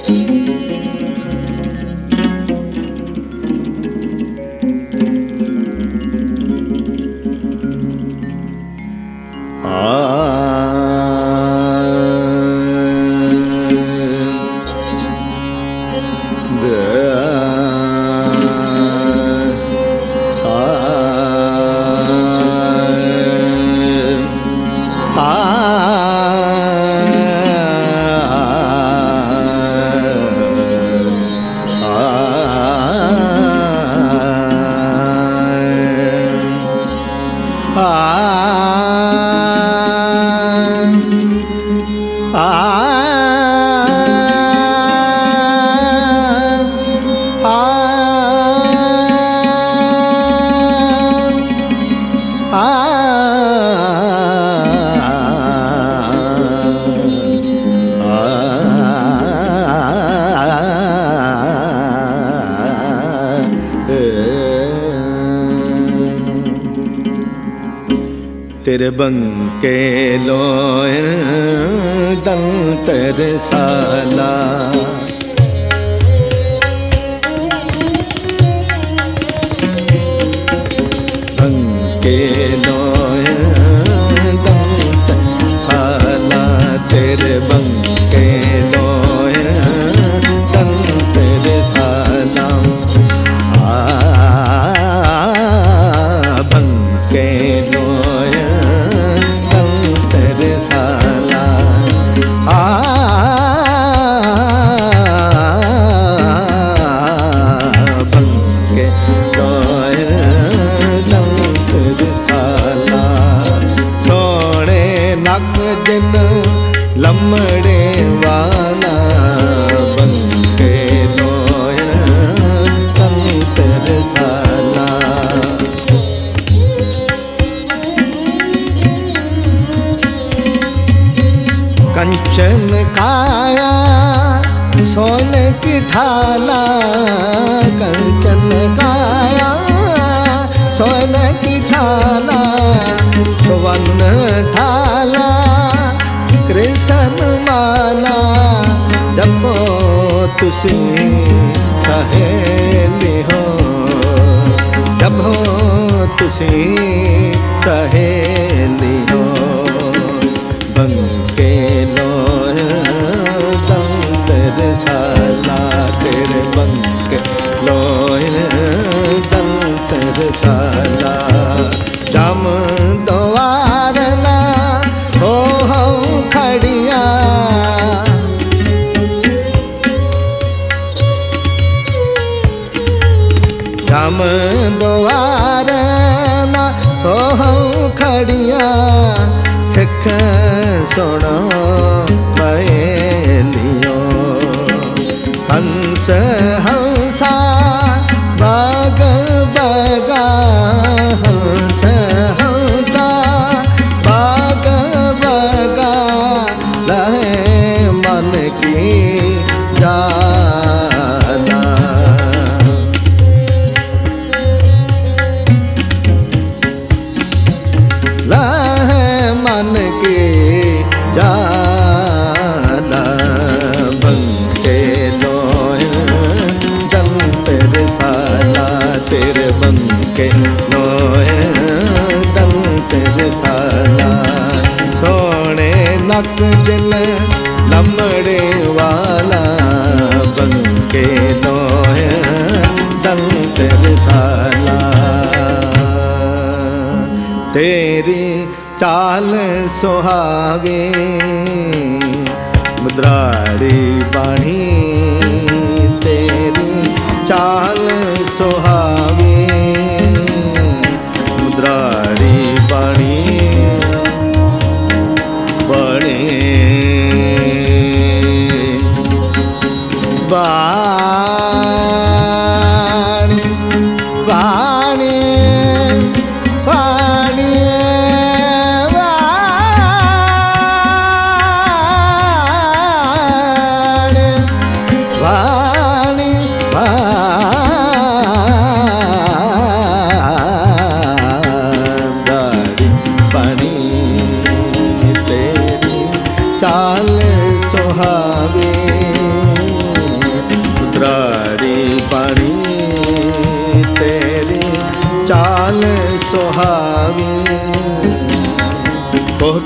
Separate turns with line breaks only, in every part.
तेरे बंके लोय दंतर साला बंके लोय दंतर साला तेरे बंके लोय दंतर साला बंके लोय साला बंके लोय दंतर साला सोने नक जिन लमड़े वाला बंके लोय दंतर साला कंचन काया सोने की ढाला कंचन काया सोने की ढाला सुवर्ण ढाला कृष्ण माला जपो तुसी सहेली हो जपो तुसी सहेली हो बंके लोय दंतर साला तेरे बंके लोय दंतर साला जम द्वार ना हो खड़िया जम द्वार ना हो खड़िया सिख सुनो पहेलियो हंस हंसा बाग बगा हंस हंसा बाग बगा लहे मन की जाला लहे मन की जाला बंके लोय दंतर साला तेरे बंके लोय दंतर साला सोने नक दिल लमड़े वाला बंके लोय दंतर साला तेरी चाल सुहावे मुद्रारी बाणी तेरी चाल सुहावे मुद्रारी बाणी बणे बाणी बाणी बाणी वाणी वाणी पानी तेरी चाल सुहावे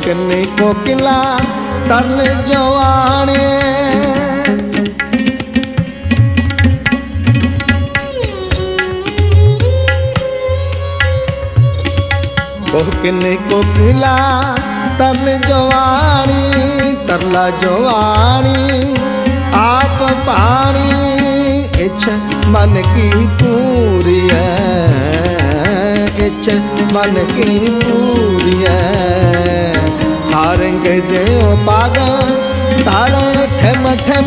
किन्नी कोकिला तरन जवाने किन्नी कोकिला तरन जवानी तरला जवानी आप पानी इच्छ मन की पूरी है इच्छ मन की पूरी है सारंग जो पाग तारे ठम ठम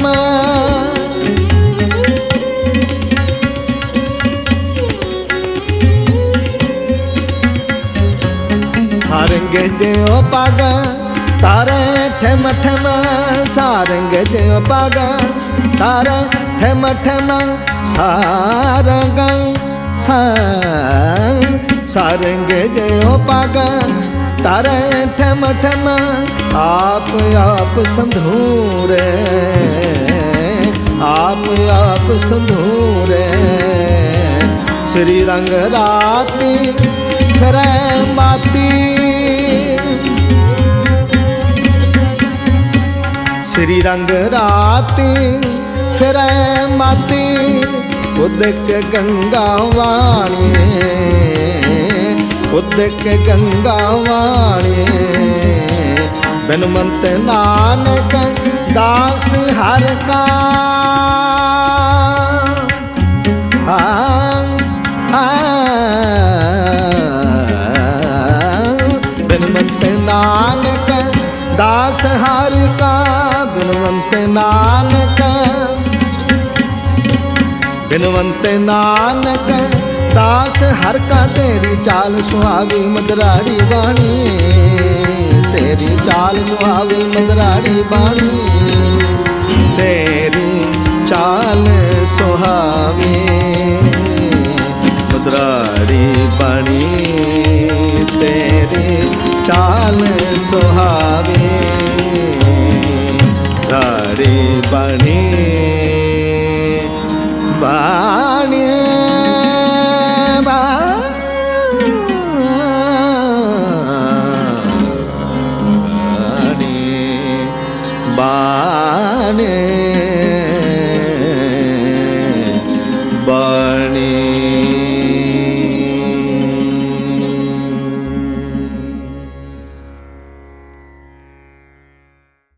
सारंग जो पाग तारे ठम ठम सारंग जो पाग तारे ठम ठम सारंग सारंग जो पाग तारे ठम ठम आप संधूरे आप संधूरे श्री रंग राती फिरे माती श्री रंग राती फिरे माती उदक गंगा वाणी उदक गंगा वाणी बिनवंत नानक दास हर का बिनवंत नानक दास हर का बिनवंत नानक बिनवंत नानक दास हर का तेरी चाल सुहावी मदराड़ी बाणी तेरी चाल सुहावी मदराड़ी बाणी तेरी चाल सुहावी मदराड़ी बाणी तेरी चाल सुहावी राड़ी बाणी बाणी बाणी बाणी